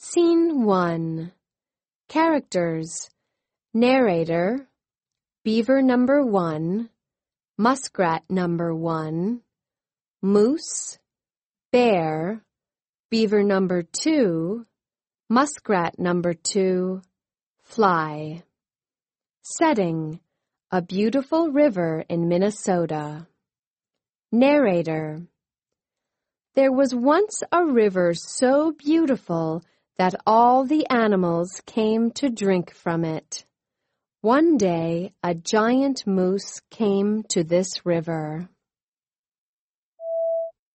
Scene 1. Characters. Narrator. Beaver number 1. Muskrat number 1. Moose. Bear. Beaver number 2. Muskrat number 2. Fly. Setting. A beautiful river in Minnesota. Narrator. There was once a river so beautiful that all the animals came to drink from it. One day, a giant moose came to this river.